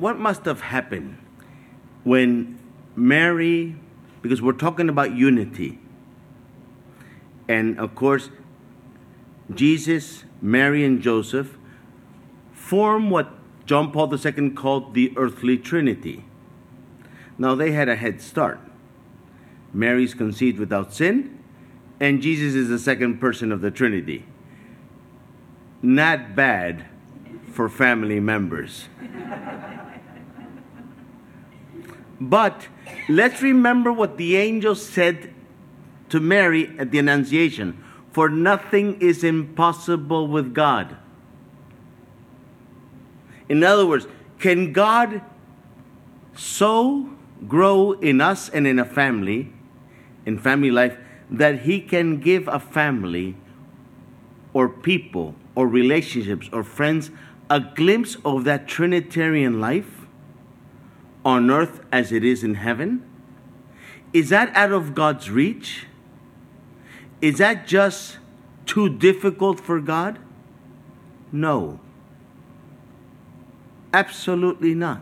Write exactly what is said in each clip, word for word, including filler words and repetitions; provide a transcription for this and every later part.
what must have happened when Mary, because we're talking about unity, and of course, Jesus, Mary, and Joseph form what John Paul the Second called the earthly Trinity. Now, they had a head start. Mary's conceived without sin, and Jesus is the second person of the Trinity. Not bad for family members. But let's remember what the angel said to Mary at the Annunciation. For nothing is impossible with God. In other words, can God so grow in us and in a family, in family life, that He can give a family or people or relationships or friends a glimpse of that Trinitarian life on earth as it is in heaven? Is that out of God's reach? Is that just too difficult for God? No. Absolutely not.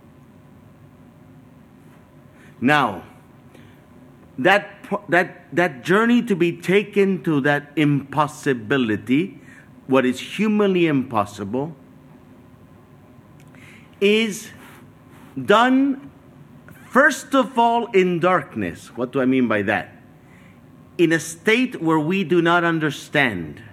Now, that that that journey to be taken to that impossibility, what is humanly impossible, is done first of all in darkness. What do I mean by that? In a state where we do not understand.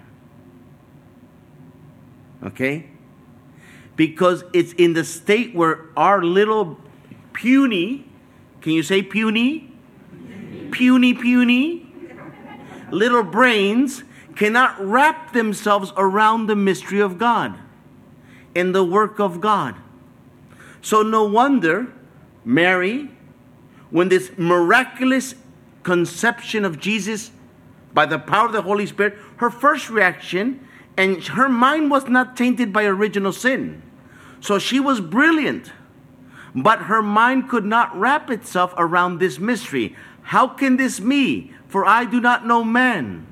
Okay? Because it's in the state where our little puny, can you say puny? Puny, puny, little brains cannot wrap themselves around the mystery of God and the work of God. So no wonder Mary, when this miraculous conception of Jesus by the power of the Holy Spirit, her first reaction, and her mind was not tainted by original sin. So she was brilliant, but her mind could not wrap itself around this mystery. How can this be? For I do not know man.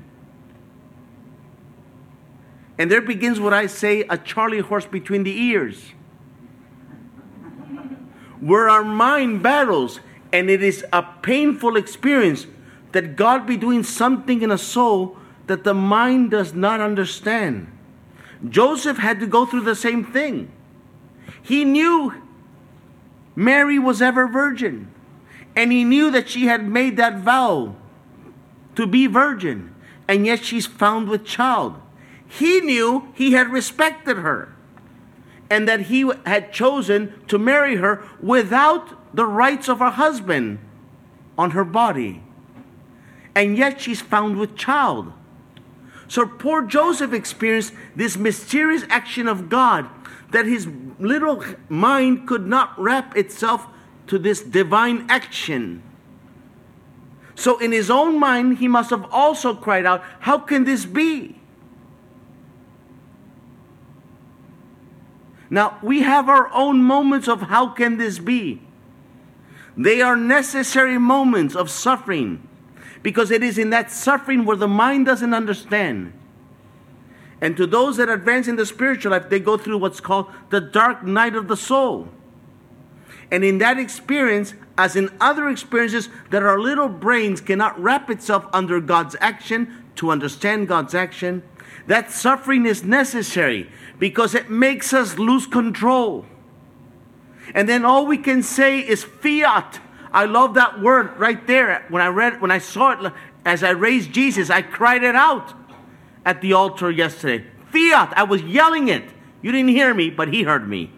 And there begins what I say, a Charlie horse between the ears, where our mind battles, and it is a painful experience that God be doing something in a soul that the mind does not understand. Joseph had to go through the same thing. He knew Mary was ever virgin, and he knew that she had made that vow to be virgin, and yet she's found with child. He knew he had respected her, and that he had chosen to marry her without the rights of her husband on her body. And yet she's found with child. So poor Joseph experienced this mysterious action of God that his little mind could not wrap itself to this divine action. So in his own mind, he must have also cried out, how can this be? Now, we have our own moments of how can this be. They are necessary moments of suffering, because it is in that suffering where the mind doesn't understand. And to those that advance in the spiritual life, they go through what's called the dark night of the soul. And in that experience, as in other experiences, that our little brains cannot wrap itself under God's action to understand God's action, that suffering is necessary because it makes us lose control. And then all we can say is fiat. I love that word right there. When I read, when I saw it, as I raised Jesus, I cried it out at the altar yesterday. Fiat. I was yelling it. You didn't hear me, but he heard me.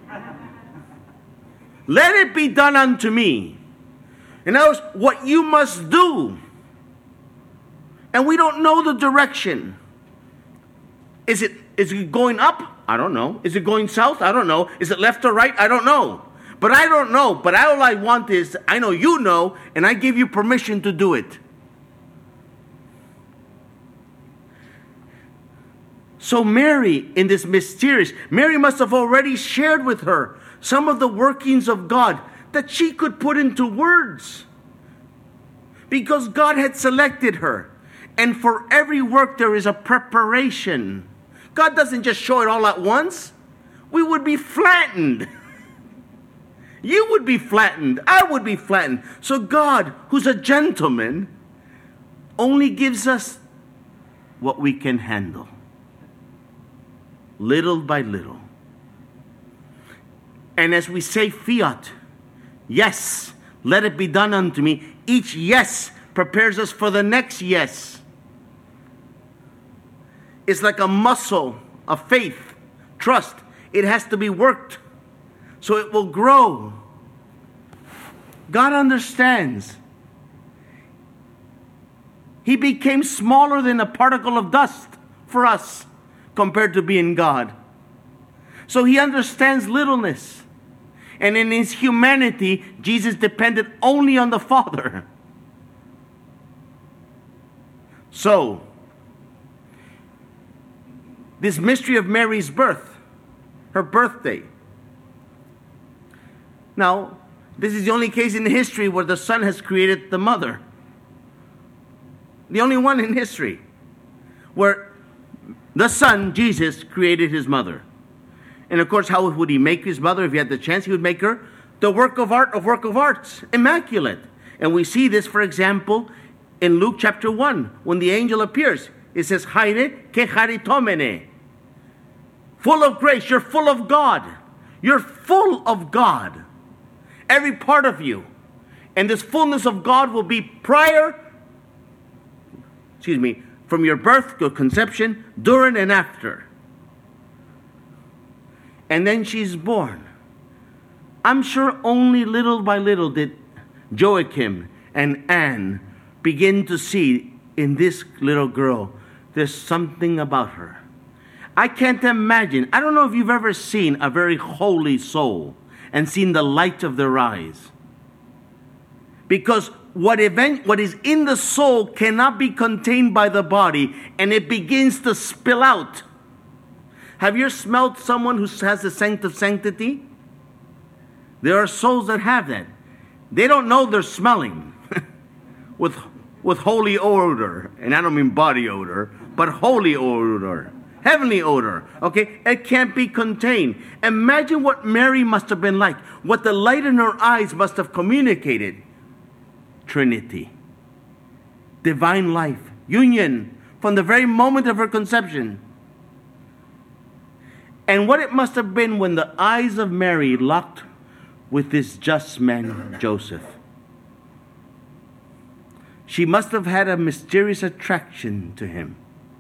Let it be done unto me. In other words, what you must do. And we don't know the direction. Is it is it going up? I don't know. Is it going south? I don't know. Is it left or right? I don't know. But I don't know. But all I want is, I know you know, and I give you permission to do it. So Mary, in this mysterious, Mary must have already shared with her some of the workings of God that she could put into words. Because God had selected her. And for every work there is a preparation. God doesn't just show it all at once. We would be flattened. You would be flattened. I would be flattened. So God, who's a gentleman, only gives us what we can handle. Little by little. And as we say fiat, yes, let it be done unto me, each yes prepares us for the next yes. It's like a muscle of faith, trust. It has to be worked so it will grow. God understands. He became smaller than a particle of dust for us compared to being God. So he understands littleness. And in his humanity, Jesus depended only on the Father. So, this mystery of Mary's birth, her birthday. Now, this is the only case in history where the Son has created the mother. The only one in history where the Son, Jesus, created his mother. And of course, how would he make his mother? If he had the chance, he would make her the work of art of work of arts, immaculate. And we see this, for example, in Luke chapter one, when the angel appears. It says, Haire ke charitomene. Full of grace, you're full of God. You're full of God. Every part of you. And this fullness of God will be prior, excuse me, from your birth to conception, during and after. And then she's born. I'm sure only little by little did Joachim and Anne begin to see in this little girl, there's something about her. I can't imagine. I don't know if you've ever seen a very holy soul and seen the light of their eyes. Because what event, what is in the soul cannot be contained by the body, and it begins to spill out. Have you smelled someone who has the scent of sanctity? There are souls that have that. They don't know they're smelling with, with holy odor. And I don't mean body odor, but holy odor. Heavenly odor. Okay? It can't be contained. Imagine what Mary must have been like. What the light in her eyes must have communicated. Trinity. Divine life. Union. From the very moment of her conception. And what it must have been when the eyes of Mary locked with this just man, Joseph. She must have had a mysterious attraction to him.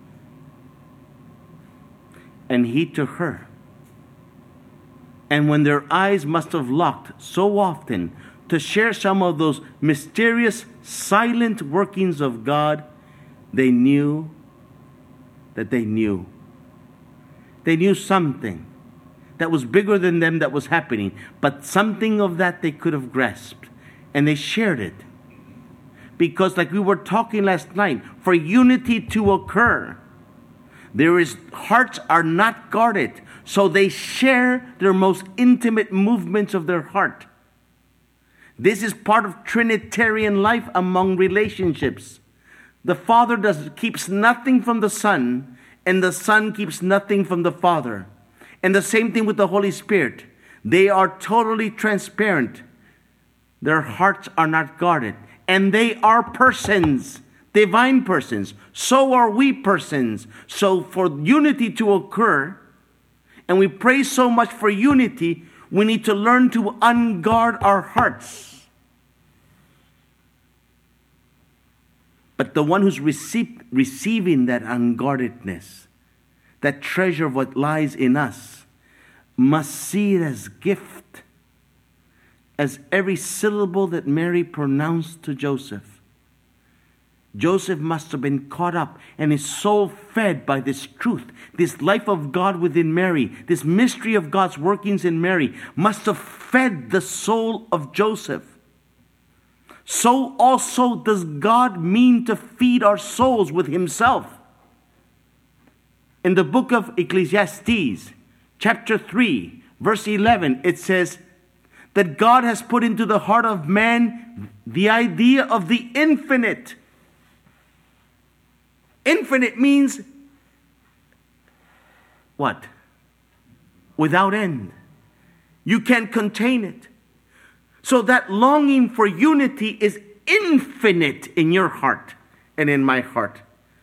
And he to her. And when their eyes must have locked so often to share some of those mysterious, silent workings of God, they knew that they knew. They knew something that was bigger than them that was happening, but something of that they could have grasped, and they shared it. Because like we were talking last night, for unity to occur, there is hearts are not guarded, so they share their most intimate movements of their heart. This is part of Trinitarian life among relationships. The Father does keeps nothing from the Son, and the Son keeps nothing from the Father. And the same thing with the Holy Spirit. They are totally transparent. Their hearts are not guarded. And they are persons, divine persons. So are we persons. So for unity to occur, and we pray so much for unity, we need to learn to unguard our hearts. But the one who's receive, receiving that unguardedness, that treasure of what lies in us, must see it as gift, as every syllable that Mary pronounced to Joseph. Joseph must have been caught up and his soul fed by this truth, this life of God within Mary, this mystery of God's workings in Mary, must have fed the soul of Joseph. So also does God mean to feed our souls with himself. In the book of Ecclesiastes, chapter three, verse eleven, it says that God has put into the heart of man the idea of the infinite. Infinite means what? Without end. You can't contain it. So that longing for unity is infinite in your heart and in my heart.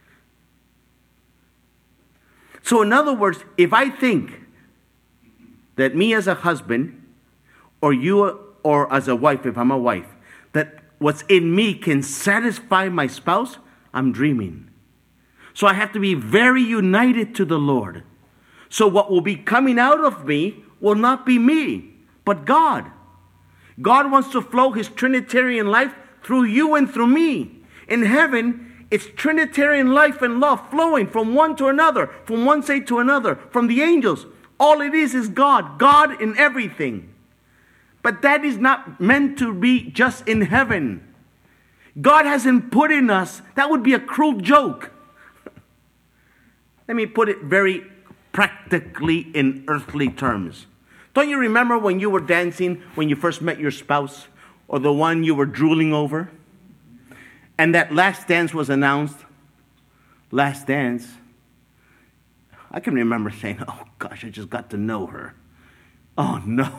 So in other words, if I think that me as a husband, or you or as a wife, if I'm a wife, that what's in me can satisfy my spouse, I'm dreaming. So I have to be very united to the Lord. So what will be coming out of me will not be me, but God. God wants to flow His Trinitarian life through you and through me. In heaven, it's Trinitarian life and love flowing from one to another, from one state to another, from the angels. All it is is God, God in everything. But that is not meant to be just in heaven. God hasn't put in us, that would be a cruel joke. Let me put it very practically in earthly terms. Don't you remember when you were dancing, when you first met your spouse, or the one you were drooling over? And that last dance was announced. Last dance. I can remember saying, oh gosh, I just got to know her. Oh no.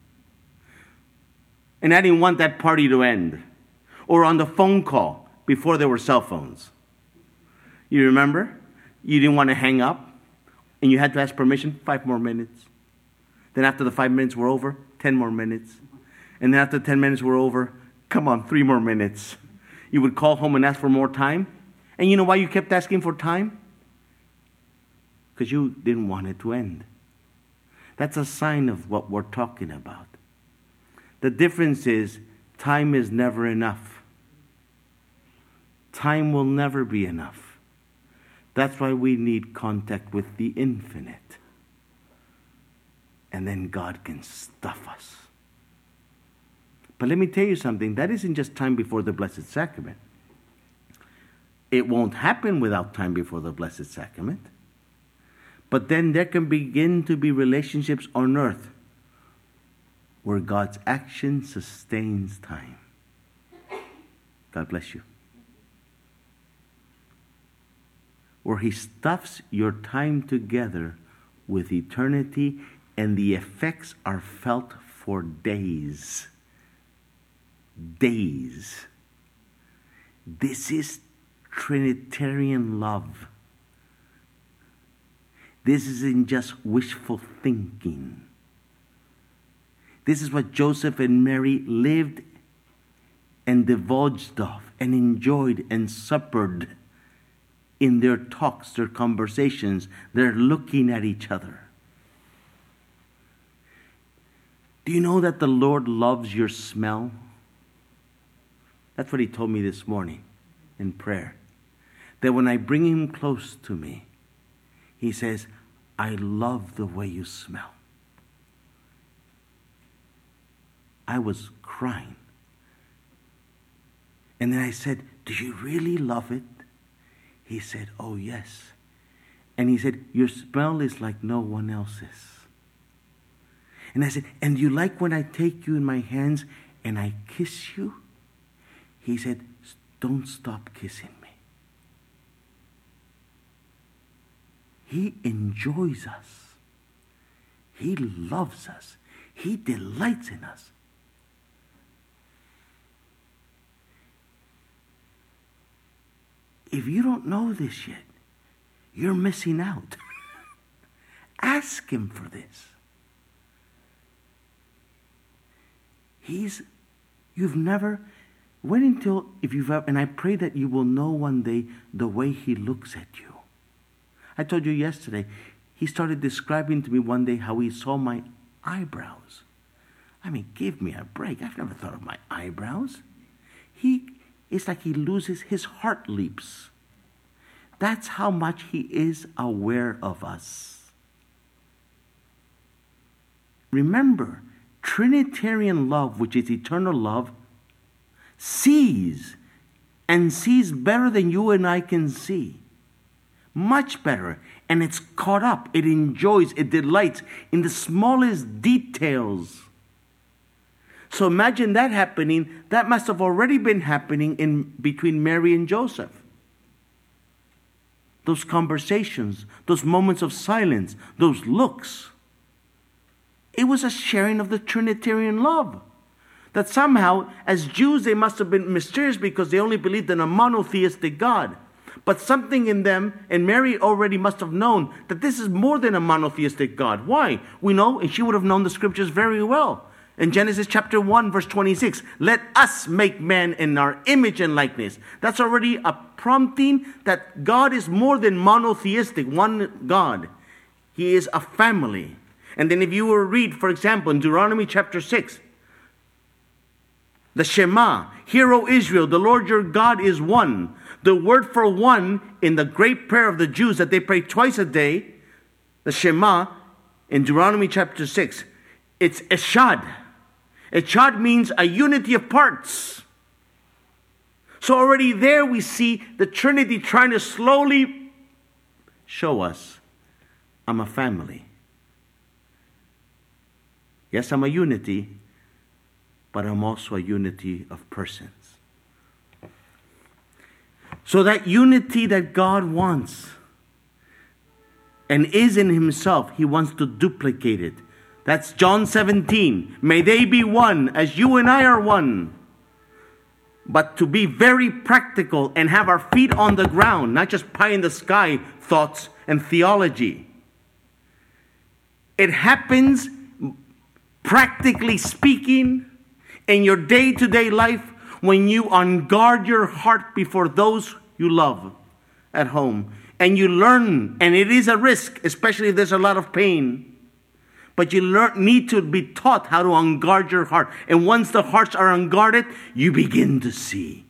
And I didn't want that party to end. Or on the phone call before there were cell phones. You remember? You didn't want to hang up. And you had to ask permission, five more minutes. Then after the five minutes were over, ten more minutes. And then after ten minutes were over, come on, three more minutes. You would call home and ask for more time. And you know why you kept asking for time? Because you didn't want it to end. That's a sign of what we're talking about. The difference is time is never enough. Time will never be enough. That's why we need contact with the infinite. And then God can stuff us. But let me tell you something. That isn't just time before the Blessed Sacrament. It won't happen without time before the Blessed Sacrament. But then there can begin to be relationships on earth where God's action sustains time. God bless you. Where He stuffs your time together with eternity, and the effects are felt for days. Days. This is Trinitarian love. This isn't just wishful thinking. This is what Joseph and Mary lived and divulged of and enjoyed and suppered in their talks, their conversations. They're looking at each other. Do you know that the Lord loves your smell? That's what He told me this morning in prayer. That when I bring Him close to me, He says, I love the way you smell. I was crying. And then I said, do you really love it? He said, oh yes. And he said, your smell is like no one else's. And I said, and you like when I take you in my hands and I kiss you? He said, don't stop kissing me. He enjoys us. He loves us. He delights in us. If you don't know this yet, you're missing out. Ask Him for this. He's, you've never, wait until, if you've ever, and I pray that you will know one day the way He looks at you. I told you yesterday, He started describing to me one day how He saw my eyebrows. I mean, give me a break. I've never thought of my eyebrows. He, it's like He loses, His heart leaps. That's how much He is aware of us. Remember, Trinitarian love, which is eternal love, sees and sees better than you and I can see. Much better. And it's caught up. It enjoys, it delights in the smallest details. So imagine that happening. That must have already been happening in between Mary and Joseph. Those conversations, those moments of silence, those looks. It was a sharing of the Trinitarian love. that somehow, as Jews, they must have been mysterious because they only believed in a monotheistic God. But something in them, and Mary already must have known that this is more than a monotheistic God. Why? We know, and she would have known the scriptures very well. In Genesis chapter one, verse twenty-six, let us make man in our image and likeness. That's already a prompting that God is more than monotheistic, one God. He is a family. And then if you were to read, for example, in Deuteronomy chapter six, the Shema, hear, O Israel, the Lord your God is one. The word for one in the great prayer of the Jews that they pray twice a day, the Shema, in Deuteronomy chapter six, it's Eshad. Echad means a unity of parts. So already there we see the Trinity trying to slowly show us, I'm a family. Yes, I'm a unity, but I'm also a unity of persons. So that unity that God wants and is in himself, he wants to duplicate it. That's John seventeen. May they be one as you and I are one. But to be very practical and have our feet on the ground, not just pie in the sky thoughts and theology. It happens, practically speaking, in your day-to-day life when you unguard your heart before those you love at home. And you learn, and it is a risk, especially if there's a lot of pain. But you learn, need to be taught how to unguard your heart. And once the hearts are unguarded, you begin to see.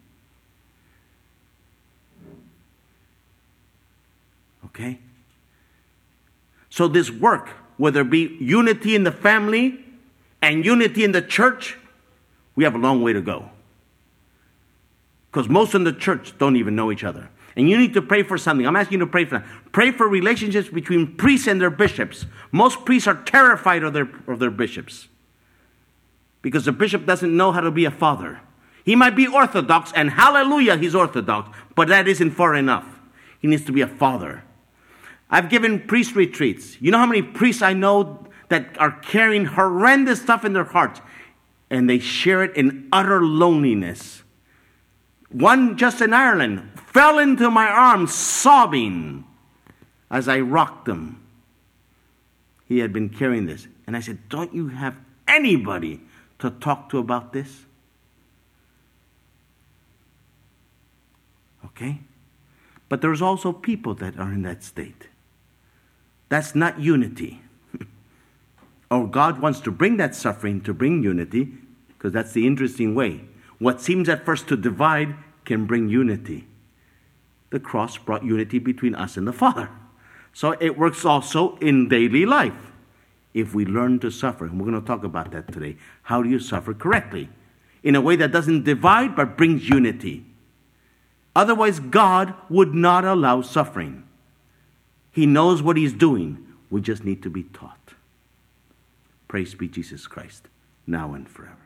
Okay? So this work, whether it be unity in the family and unity in the church, we have a long way to go. Because most in the church don't even know each other. And you need to pray for something. I'm asking you to pray for that. Pray for relationships between priests and their bishops. Most priests are terrified of their, of their bishops. Because the bishop doesn't know how to be a father. He might be orthodox, and hallelujah, he's orthodox. But that isn't far enough. He needs to be a father. I've given priest retreats. You know how many priests I know that are carrying horrendous stuff in their hearts. And they share it in utter loneliness. One just in Ireland fell into my arms sobbing as I rocked him. He had been carrying this. And I said, don't you have anybody to talk to about this? Okay? But there's also people that are in that state. That's not unity. Or God wants to bring that suffering to bring unity, because that's the interesting way. What seems at first to divide can bring unity. The cross brought unity between us and the Father. So it works also in daily life. If we learn to suffer, and we're going to talk about that today. How do you suffer correctly? In a way that doesn't divide but brings unity. Otherwise, God would not allow suffering. He knows what he's doing. We just need to be taught. Praise be Jesus Christ, now and forever.